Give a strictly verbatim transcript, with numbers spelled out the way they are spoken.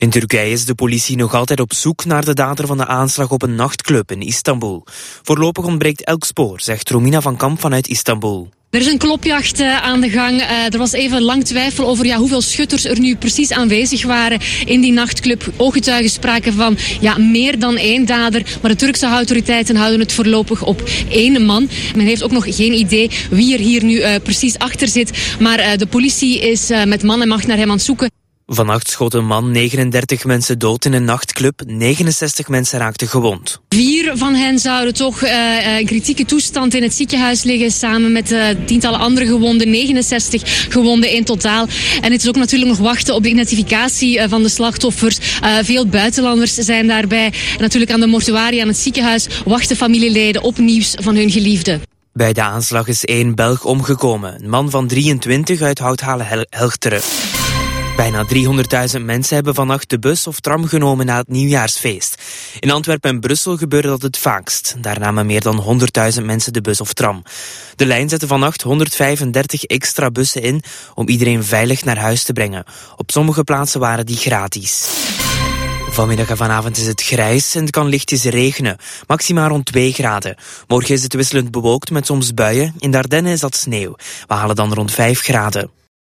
In Turkije is de politie nog altijd op zoek naar de dader van de aanslag op een nachtclub in Istanbul. Voorlopig ontbreekt elk spoor, zegt Romina van Kamp vanuit Istanbul. Er is een klopjacht uh, aan de gang. Uh, er was even lang twijfel over ja, hoeveel schutters er nu precies aanwezig waren in die nachtclub. Ooggetuigen spraken van ja, meer dan één dader. Maar de Turkse autoriteiten houden het voorlopig op één man. Men heeft ook nog geen idee wie er hier nu uh, precies achter zit. Maar uh, de politie is uh, met man en macht naar hem aan het zoeken. Vannacht schoot een man negenendertig mensen dood in een nachtclub. negenenzestig mensen raakten gewond. Vier van hen zouden toch uh, in kritieke toestand in het ziekenhuis liggen, samen met uh, tientallen andere gewonden, negenenzestig gewonden in totaal. En het is ook natuurlijk nog wachten op de identificatie uh, van de slachtoffers. Uh, veel buitenlanders zijn daarbij. En natuurlijk aan de mortuarie, aan het ziekenhuis, wachten familieleden op nieuws van hun geliefden. Bij de aanslag is één Belg omgekomen. Een man van drieëntwintig uit Houthalen-Helchteren. Bijna driehonderdduizend mensen hebben vannacht de bus of tram genomen na het nieuwjaarsfeest. In Antwerpen en Brussel gebeurde dat het vaakst. Daar namen meer dan honderdduizend mensen de bus of tram. De lijn zette vannacht honderdvijfendertig extra bussen in om iedereen veilig naar huis te brengen. Op sommige plaatsen waren die gratis. Vanmiddag en vanavond is het grijs en het kan lichtjes regenen. Maximaal rond twee graden. Morgen is het wisselend bewolkt met soms buien. In de Ardennen is dat sneeuw. We halen dan rond vijf graden.